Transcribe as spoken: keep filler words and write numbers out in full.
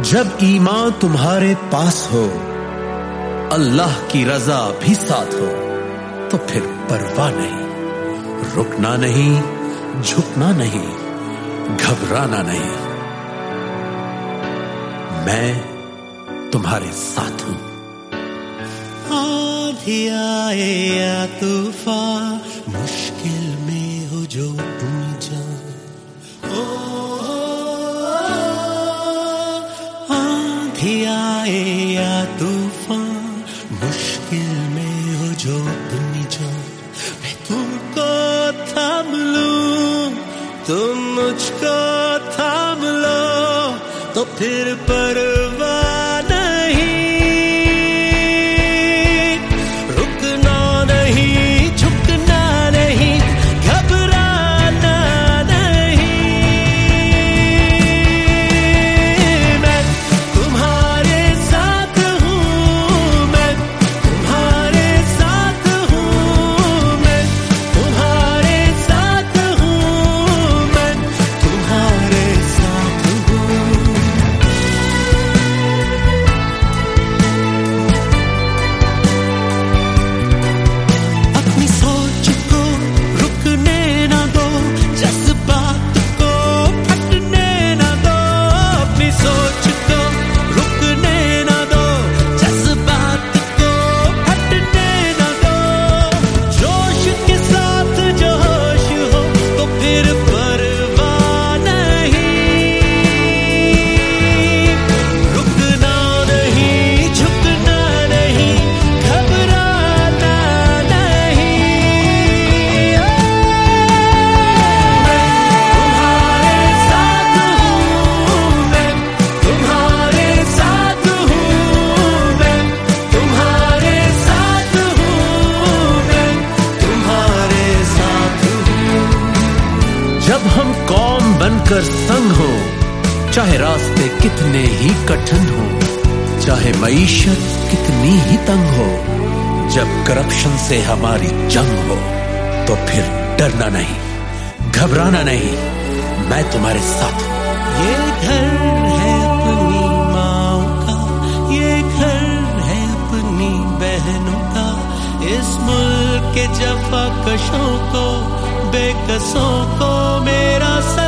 जब ईमान तुम्हारे पास हो, अल्लाह की रजा भी साथ हो, तो फिर परवाह नहीं, रुकना नहीं, झुकना नहीं, घबराना नहीं। मैं तुम्हारे साथ हूं। आंधी आए या तूफान, मुश्किल में हो जो अपनी जान, ओ, आंधी आए या तूफान, मुश्किल में हो जो अपनी जान, मैं तुमको थाम लूं, तुम मुझको थाम लो, तो फिर परवाह नहीं, रुकना नहीं, झुकना नहीं, घबराना नहीं। मैं तुम्हारे साथ हूँ, मैं तुम्हारे साथ हूँ, मैं तुम्हारे साथ हूँ, मैं तुम्हारे साथ हूँ। अपनी सोच को रुकने ना दो, जज्बात को फटने ना दो, अपनी सोच को रुकने ना दो, जज्बात को फटने ना दो। जोश के साथ जोश हो, तो फिर परवाह नहीं, रुकना नहीं, झुकना नहीं, घबराना नहीं। मैं तुम्हारे साथ हूँ, मैं तुम्हारे साथ हूँ, मैं तुम्हारे साथ हूँ, मैं तुम्हारे साथ हूँ। जब हम कौम बनकर संग हो, चाहे रास्ते कितने ही कठिन हो, चाहे मईशत कितनी ही तंग हो, जब करप्शन से हमारी जंग हो, तो फिर डरना नहीं, घबराना नहीं, मैं तुम्हारे साथ हूं। ये घर है अपनी माँओं का, ये घर है अपनी बहनों का, इस मुल्क के जफाकशों को, बेकसों को मेरा साथ